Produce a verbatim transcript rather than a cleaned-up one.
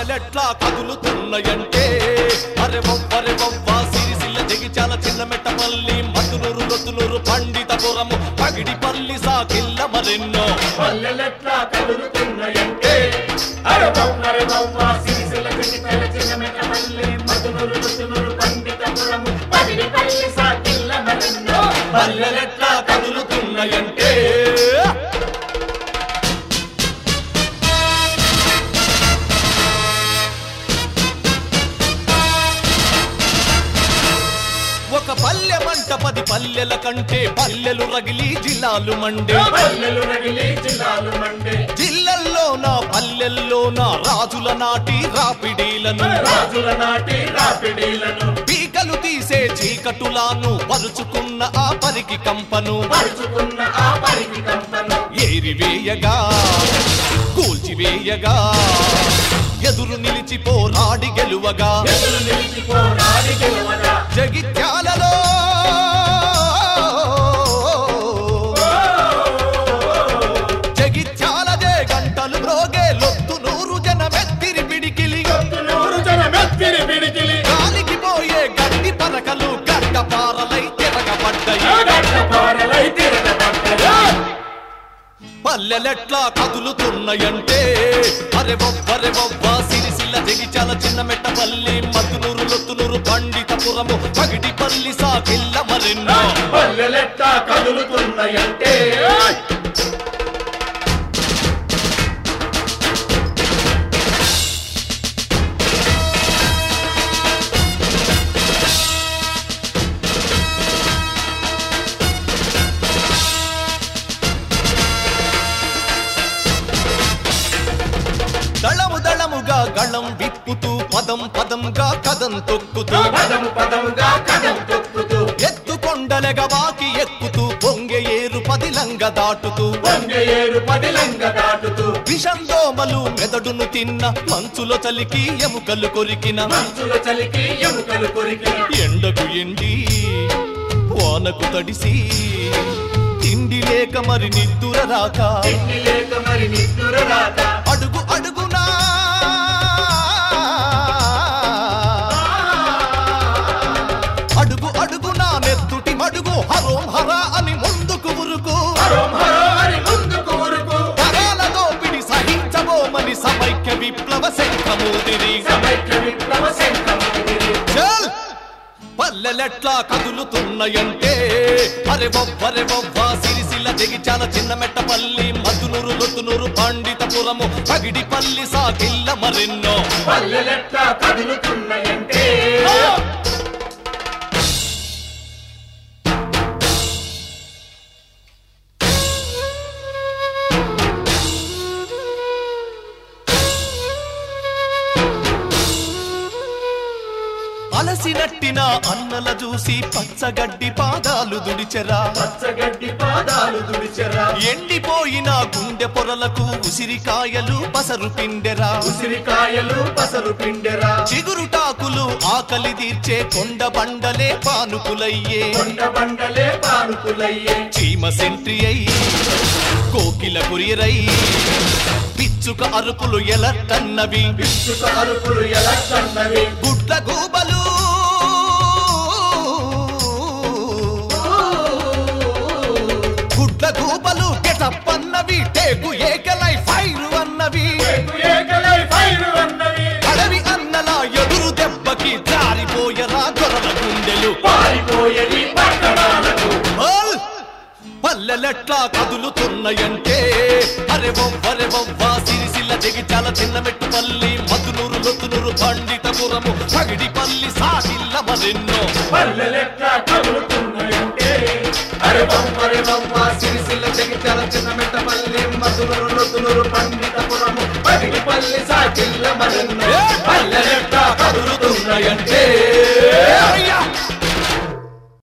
పల్లెలెట్లా కదులుతున్నాయంటే అరే వవ్వరే వవ్వా సిరిసిల్ల జగిత్యాల చిన్నమెట్టపల్లి మధునూరు లొత్తునూరు పండితపురము పగిడిపల్లి సాకిల్ల మరెన్నో పల్లెలెట్లా కదులుతున్నాయంటే అరే వవ్వరే వవ్వా సిరిసిల్ల జగిత్యాల చిన్నమెట్టపల్లి మధునూరు లొత్తునూరు పండితపురము పగిడిపల్లి సాకిల్ల మరెన్నో పల్లెలెట్లా కదులుతున్నాయంటే ఒక పల్లె మంట పది పల్లెల కంటే పల్లెలు రగిలి జిల్లాలు మండే పల్లెలు రగిలి జిల్లాలు మండే జిల్లల్లోన పల్లెల్లోన రాజుల నాటి రాపిడీలను రాజుల నాటి రాపిడీలను పీకలు తీసే చీకటులాను పరుచుకున్న ఆ పరికి కంపను పరుచుకున్న ఆ పరికి కంపను ఏరివేయగా కూల్చివేయగా ఎదురు నిలిచి పోరాడి గెలువగా ఎదురు నిలిచి పోరాడి గెలువగా జగిత్యాలలో జగిత్యాలదే గంటలు మ్రోగే లొత్తు నూరు జనమెత్తిరి పిడికిలి నూరు జనమెత్తిరి పిడికిలి గాలికి పోయే గడ్డి పరకలు గడ్డపారలై తిరగబడ్డాయి గడ్డపారలై తిరగబడ్డాయి పల్లెలెట్లా కదులుతున్నాయంటే అరే వవ్వరే వవ్వా సిరిసిల్ల జగిత్యాల చిన్నమెట్టపల్లి మధునూరు లొత్తునూరు పండితపురము పగిడిపల్లి సాకిల్ల మరెన్నో పల్లెలెట్లా కదులుతున్నాయంటే దళము దళముగా గళం విప్పుతూ పదం పదంగా కదం తొక్కుతూ పదము పదముగా కదం తొక్కుతూ ఎత్తుకొండలెగ వాకి ఎక్కుతూ పొంగె ఏరు పదిలంగ దాటుతూ వంగె ఏరు పదిలంగ దాటుతూ విషందోమలు మెదడును తిన్న మంచులో చలికి ఎముకలు కొరికిన మంచుల చలికి ఎముకలు కొరికి ఎండకు ఎండి వానకు తడిసి తిండి లేక మరి నిద్దుర రాక తిండి లేక మరి నిద్దుర రాక అడుగు అడుగునా అడుగు అడుగునా నెత్తుటి మడుగు హరోం హరా అని ముందుకు ఉరుకు హరోం హరో అని ముందుకు ఉరుకు తరాల దోపిడి సహించబోమని సమైక్య విప్లవ శంఖమూదిరి సమైక్య విప్లవ శంఖమూదిరి చల్ పల్లెలెట్లా కదులుతున్నాయంటే అరే వవ్వరే వవ్వా సిరిసిల్ల జగిత్యాల చిన్నమెట్టపల్లి మధునూరు లొత్తునూరు పండితపురము పగిడిపల్లి సాకిల్ల మరెన్నో పల్లెలెట్లా కదులుతున్నాయంటే అలసినట్టిన అన్నల చూసి పచ్చగడ్డి పాదాలు దుడిచెరా పచ్చగడ్డి పాదాలు దుడిచెరా ఎండిపోయిన గుండె పొరలకు ఉసిరికాయలు పసరు పిండెరా ఉసిరికాయలు పసరు పిండెరా చిగురుటాకులు ఆకలి తీర్చే కొండ బండలే పానుకులయ్యే కొండ బండలే పానుకులయ్యే చీమ సెంట్రి అయి కోకిల కురియరై పిచ్చుక అరుపులు ఎలట్టన్నవి పిచ్చుక అరుపులు ఎలట్టన్నవి గుడ్ల గూబలు గుడ్ల గూబలు గెటప్పన్నవి టేకు ఏకలై ఫైరు అన్నవి ఏకలై ఫైరు అన్నవి అడవి అన్నలా ఎదురు దెబ్బకి జారిపోయరా గొర్రెల గుండెలు పారిపోయేది పట్టణాలకు ఓల్! పల్లెలెట్లా కదులుతున్నాయంటే అరే వవ్వరే వవ్వా సిరిసిల్ల జగిత్యాల చిన్నమెట్టుపల్లి మధునూరు లొత్తునూరు పండితపురము పగిడిపల్లి సాకిల్ల మరెన్నో పల్లెలెట్లా కదులుతున్నాయంటే అరే బొమ్మరే బొమ్మ సిరిసిల్ల జగిత్యాల చిన్నమెట్టపల్లి మధునూరు లొత్తునూరు పండితపురము పగిడిపల్లి సాకిల్ల మరెన్నో